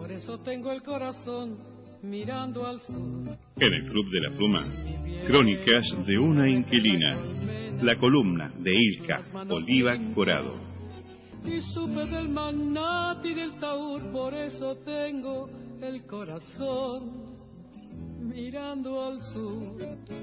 por eso tengo el corazón mirando al sur. En el Club de la Pluma, crónicas de una inquilina, la columna de Ilka Oliva Corado. Y supe del manati y del taur, por eso tengo el corazón mirando al sur.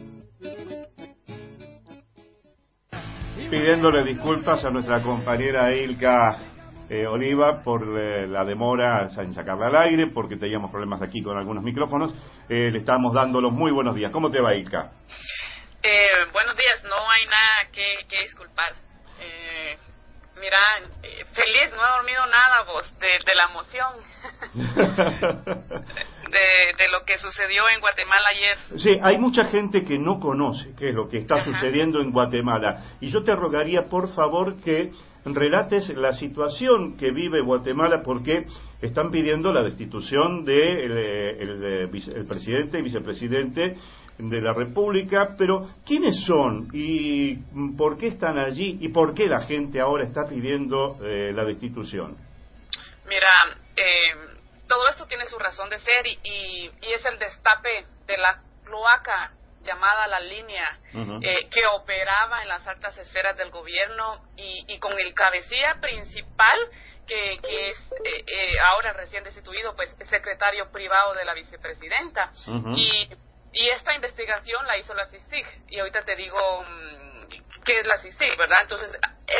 Pidiéndole disculpas a nuestra compañera Ilka Oliva por la demora en sacarla al aire, porque teníamos problemas aquí con algunos micrófonos. Le estamos dando los muy buenos días. ¿Cómo te va, Ilka? Buenos días, no hay nada que disculpar. Mira, feliz, no he dormido nada vos, de la emoción de lo que sucedió en Guatemala ayer. Sí, hay mucha gente que no conoce qué es lo que está sucediendo en Guatemala, y yo te rogaría por favor que relates la situación que vive Guatemala, porque están pidiendo la destitución de el presidente y vicepresidente de la República, pero ¿quiénes son y por qué están allí y por qué la gente ahora está pidiendo la destitución? Mira, todo esto tiene su razón de ser y es el destape de la cloaca llamada La Línea, que operaba en las altas esferas del gobierno y con el cabecilla principal que es ahora recién destituido, pues secretario privado de la vicepresidenta. Y esta investigación la hizo la CICIG, y ahorita te digo qué es la CICIG, ¿verdad? Entonces,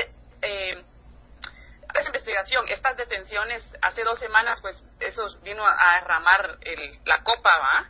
esta investigación, estas detenciones, hace 2 semanas, pues eso vino a derramar la copa, ¿va?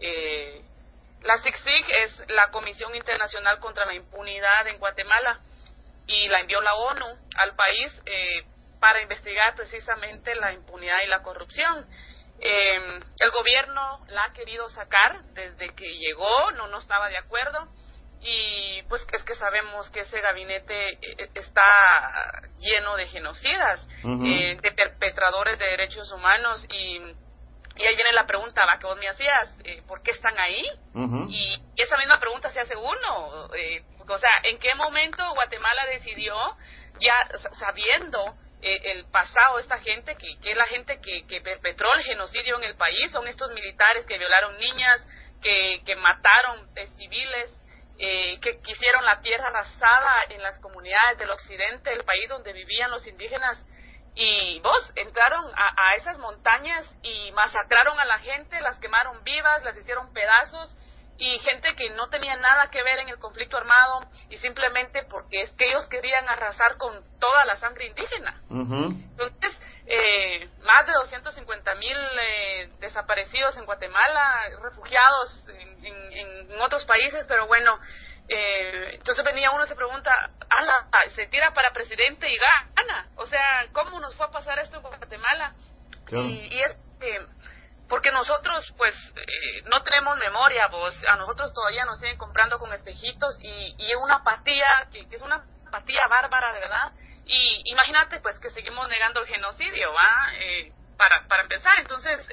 La CICIG es la Comisión Internacional contra la Impunidad en Guatemala, y la envió la ONU al país para investigar precisamente la impunidad y la corrupción. El gobierno la ha querido sacar desde que llegó, no estaba de acuerdo, y pues es que sabemos que ese gabinete está lleno de genocidas, de perpetradores de derechos humanos, y ahí viene la pregunta que vos me hacías, ¿por qué están ahí? Y esa misma pregunta se hace uno, o sea, ¿en qué momento Guatemala decidió, ya sabiendo el pasado, esta gente que es la gente que perpetró el genocidio en el país? Son estos militares que violaron niñas, que mataron civiles, que hicieron la tierra arrasada en las comunidades del occidente del país donde vivían los indígenas, y entraron a esas montañas y masacraron a la gente, las quemaron vivas, las hicieron pedazos, y gente que no tenía nada que ver en el conflicto armado, y simplemente porque es que ellos querían arrasar con toda la sangre indígena. Entonces, más de 250,000 desaparecidos en Guatemala, refugiados en otros países, pero bueno, entonces venía uno y se pregunta, se tira para presidente y gana, o sea, ¿cómo nos fue a pasar esto en Guatemala? Claro. Y es porque nosotros pues no tenemos memoria, a nosotros todavía nos siguen comprando con espejitos y una apatía que es una apatía bárbara, de verdad. Y imagínate pues que seguimos negando el genocidio, para empezar. Entonces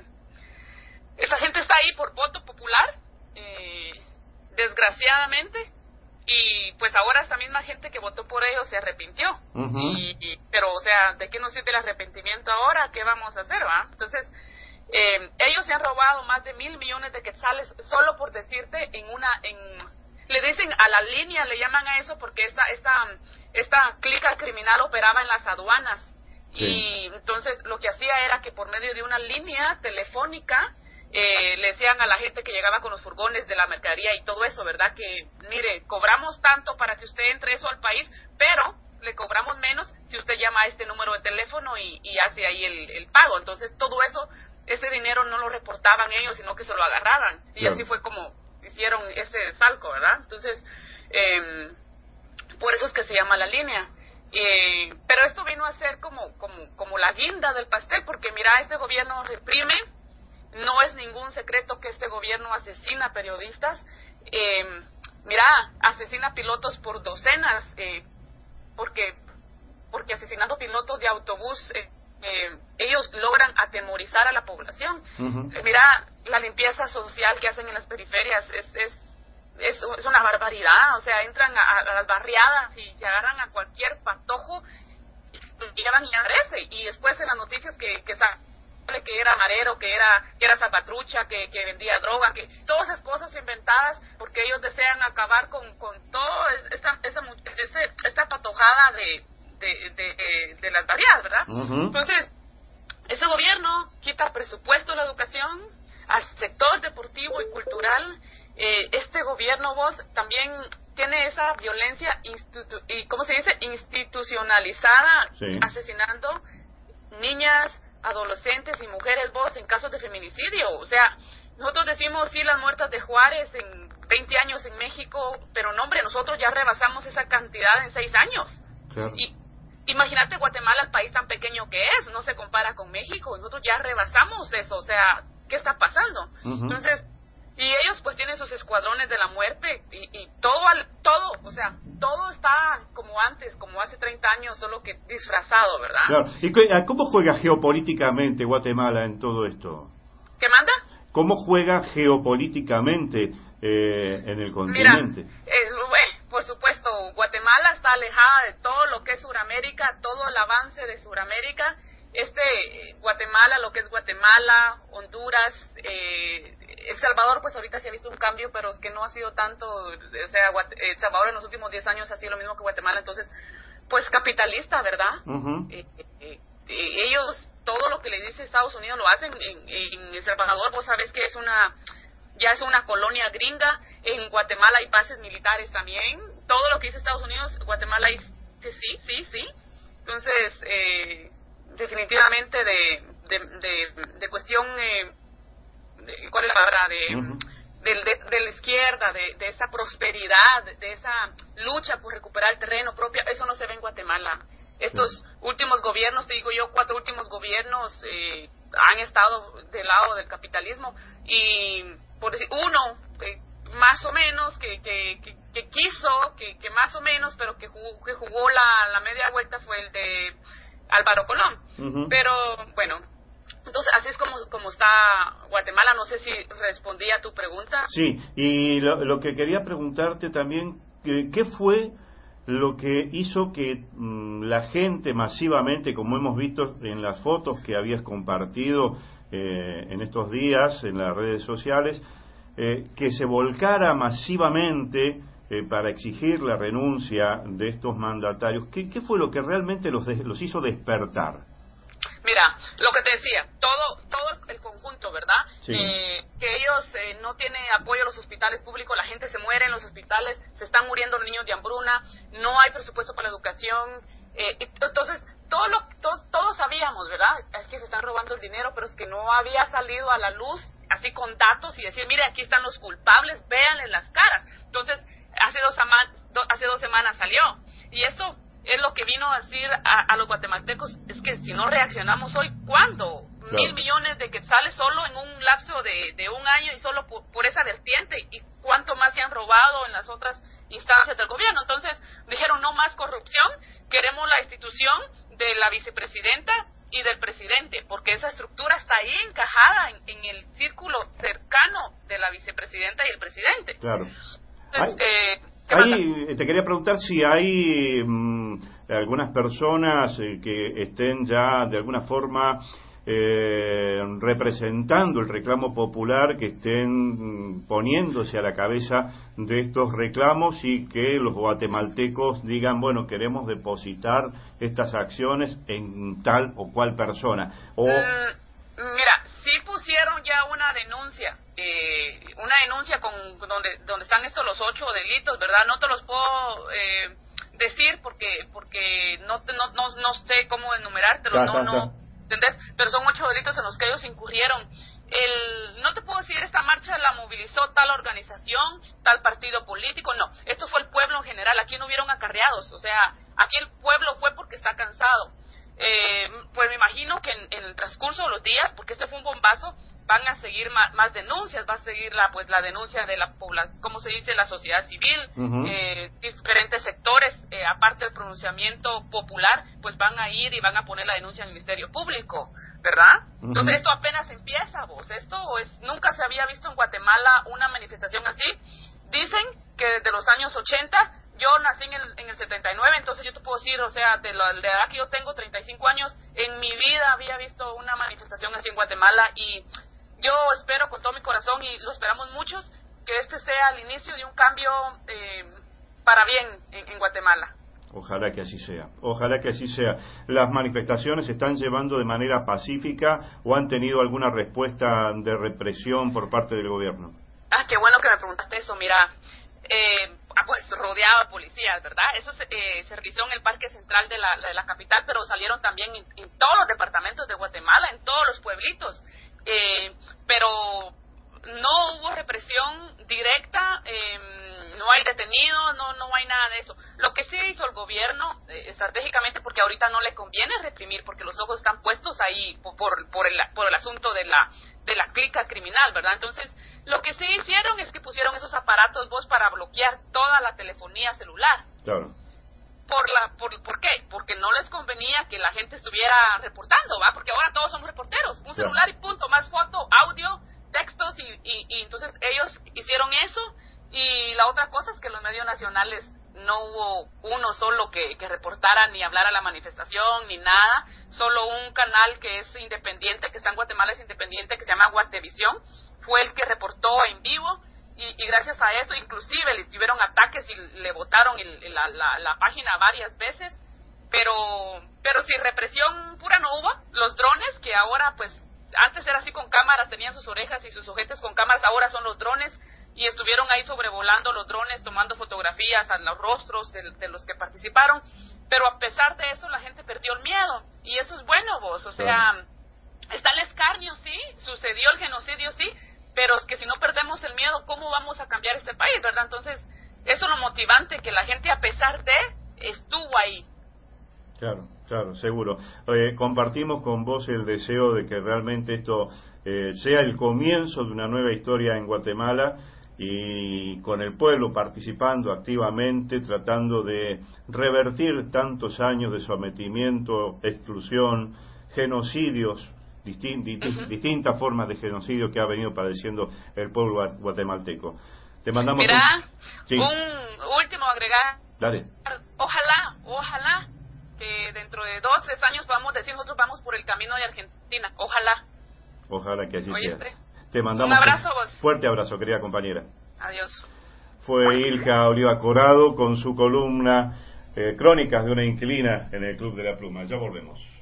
esta gente está ahí por voto popular, desgraciadamente, y pues ahora esta misma gente que votó por ellos se arrepintió. Pero o sea, ¿de qué nos sirve el arrepentimiento ahora? ¿Qué vamos a hacer, va? Entonces ellos se han robado más de 1,000 millones de quetzales, solo por decirte, le dicen a La Línea, le llaman a eso porque esta clica criminal operaba en las aduanas. Y entonces lo que hacía era que por medio de una línea telefónica le decían a la gente que llegaba con los furgones de la mercadería y todo eso, ¿verdad? Que mire, cobramos tanto para que usted entre eso al país, pero le cobramos menos si usted llama a este número de teléfono y hace ahí el pago. Entonces todo eso, ese dinero no lo reportaban ellos, sino que se lo agarraban. Y así fue como hicieron ese salco, ¿verdad? Entonces, por eso es que se llama La Línea. Pero esto vino a ser como la guinda del pastel, porque mira, este gobierno reprime, no es ningún secreto que este gobierno asesina periodistas, mira, asesina pilotos por docenas, porque asesinando pilotos de autobús, ellos logran atemorizar a la población. Mira, la limpieza social que hacen en las periferias es una barbaridad. O sea, entran a las barriadas y se agarran a cualquier patojo, llevan y agrese, y después en las noticias que que era marero, que era zapatrucha, que vendía droga, que todas esas cosas inventadas porque ellos desean acabar con todo esta patojada de las variedades, ¿verdad? Entonces, ese gobierno quita presupuesto a la educación, al sector deportivo y cultural. Este gobierno, vos, también tiene esa violencia institucionalizada, sí, asesinando niñas, adolescentes y mujeres, vos, en casos de feminicidio. O sea, nosotros decimos sí las muertas de Juárez en 20 años en México, pero no, hombre, nosotros ya rebasamos esa cantidad en 6 años. Claro. Y imagínate Guatemala, el país tan pequeño que es, no se compara con México, nosotros ya rebasamos eso. O sea, ¿qué está pasando? Entonces, y ellos pues tienen sus escuadrones de la muerte y todo, o sea, todo está como antes, como hace 30 años, solo que disfrazado, ¿verdad? Claro. ¿Y cómo juega geopolíticamente Guatemala en todo esto? ¿Qué manda? ¿Cómo juega geopolíticamente en el continente? Mira, por supuesto, Guatemala está alejada de todo lo que es Suramérica, todo el avance de Suramérica. Guatemala, lo que es Guatemala, Honduras, El Salvador, pues ahorita se ha visto un cambio, pero es que no ha sido tanto. O sea, El Salvador en los últimos 10 años ha sido lo mismo que Guatemala, entonces, pues capitalista, ¿verdad? Ellos, todo lo que le dice Estados Unidos lo hacen. En El Salvador, vos sabés que ya es una colonia gringa. En Guatemala hay bases militares también. Todo lo que dice Estados Unidos, Guatemala dice sí. Entonces, definitivamente de cuestión, ¿cuál es la palabra? De la izquierda, de esa prosperidad, de esa lucha por recuperar el terreno propio, eso no se ve en Guatemala. Estos últimos gobiernos, te digo yo, 4 últimos gobiernos han estado del lado del capitalismo, y por decir uno, más o menos, que quiso, que más o menos, pero que jugó la media vuelta, fue el de Álvaro Colón. Pero bueno, entonces así es como está Guatemala. No sé si respondí a tu pregunta. Sí, y lo que quería preguntarte también, ¿qué fue lo que hizo que la gente masivamente, como hemos visto en las fotos que habías compartido en estos días en las redes sociales, que se volcara masivamente para exigir la renuncia de estos mandatarios? ¿Qué fue lo que realmente los hizo despertar? Mira, lo que te decía, todo el conjunto, ¿verdad? Sí. Que ellos no tienen apoyo a los hospitales públicos, la gente se muere en los hospitales, se están muriendo los niños de hambruna, no hay presupuesto para la educación. Entonces, todos sabíamos, ¿verdad? Es que se están robando el dinero, pero es que no había salido a la luz así con datos y decir, mire, aquí están los culpables, véanle las caras. Entonces, hace 2 semanas salió. Y eso es lo que vino a decir a los guatemaltecos, es que si no reaccionamos hoy, ¿cuándo? Claro. 1,000 millones de quetzales solo en un lapso de 1 año, y solo por esa vertiente, y cuánto más se han robado en las otras instancias del gobierno. Entonces dijeron, no más corrupción, queremos la institución de la vicepresidenta y del presidente, porque esa estructura está ahí encajada en el círculo cercano de la vicepresidenta y el presidente. Claro. Entonces, te quería preguntar si hay algunas personas que estén ya de alguna forma representando el reclamo popular, que estén poniéndose a la cabeza de estos reclamos, y que los guatemaltecos digan, bueno, queremos depositar estas acciones en tal o cual persona. Mira, sí pusieron ya una denuncia donde están estos los 8 delitos, ¿verdad? No te los puedo decir porque no sé cómo enumerártelos, no, ¿entendés? Pero son 8 delitos en los que ellos incurrieron. No te puedo decir, esta marcha la movilizó tal organización, tal partido político, no. Esto fue el pueblo en general. Aquí no hubieron acarreados, o sea, aquí el pueblo fue porque está cansado. Pues me imagino que en el transcurso de los días, porque este fue un bombazo, van a seguir más denuncias, va a seguir la denuncia de la población, ¿cómo se dice?, la sociedad civil, diferentes sectores, aparte del pronunciamiento popular, pues van a ir y van a poner la denuncia en el Ministerio Público, ¿verdad? Entonces esto apenas empieza, nunca se había visto en Guatemala una manifestación así. Dicen que desde los años 80 yo nací en el 79, entonces yo te puedo decir, o sea, de la edad que yo tengo, 35 años, en mi vida había visto una manifestación así en Guatemala, y yo espero con todo mi corazón, y lo esperamos muchos, que este sea el inicio de un cambio para bien en Guatemala. Ojalá que así sea, ojalá que así sea. ¿Las manifestaciones se están llevando de manera pacífica o han tenido alguna respuesta de represión por parte del gobierno? Ah, qué bueno que me preguntaste eso, mira, pues rodeado de policías, ¿verdad? Eso se realizó en el Parque Central de la capital, pero salieron también en todos los departamentos de Guatemala, en todos los pueblitos, pero no hubo represión directa, no hay detenidos, no hay nada de eso. Lo que sí hizo el gobierno estratégicamente, porque ahorita no le conviene reprimir, porque los ojos están puestos ahí por el asunto de la clica criminal, ¿verdad? Entonces, lo que sí hicieron es que pusieron esos aparatos vos para bloquear toda la telefonía celular. Claro. ¿Por qué? Porque no les convenía que la gente estuviera reportando, ¿va? Porque ahora todos somos reporteros, un celular y punto, más foto, audio, textos, y entonces ellos hicieron eso. Y la otra cosa es que los medios nacionales no hubo uno solo que reportara ni hablara la manifestación ni nada, solo un canal que es independiente, que está en Guatemala, es independiente, que se llama Guatevisión, fue el que reportó en vivo, y gracias a eso inclusive le tuvieron ataques y le botaron la página varias veces, pero si represión pura no hubo. Los drones, que ahora pues antes era así con cámaras, tenían sus orejas y sus ojetes con cámaras, ahora son los drones, y estuvieron ahí sobrevolando los drones, tomando fotografías a los rostros de los que participaron, pero a pesar de eso la gente perdió el miedo, y eso es bueno, vos, o sea, está el escarnio, sí, sucedió el genocidio, sí, pero es que si no perdemos el miedo, ¿cómo vamos a cambiar este país, verdad? Entonces, eso es lo motivante, que la gente a pesar de, estuvo ahí. Claro, seguro. Compartimos con vos el deseo de que realmente esto sea el comienzo de una nueva historia en Guatemala, y con el pueblo participando activamente, tratando de revertir tantos años de sometimiento, exclusión, genocidios, distintas formas de genocidio que ha venido padeciendo el pueblo guatemalteco. Te mandamos un último agregar. Dale. Ojalá que dentro de 2, 3 años podamos decir, nosotros vamos por el camino de Argentina. Ojalá que así sea. ¿Oíste? Te mandamos un abrazo, vos. Fuerte abrazo, querida compañera. Adiós. Fue Ilka Oliva Corado con su columna Crónicas de una inquilina en el Club de la Pluma. Ya volvemos.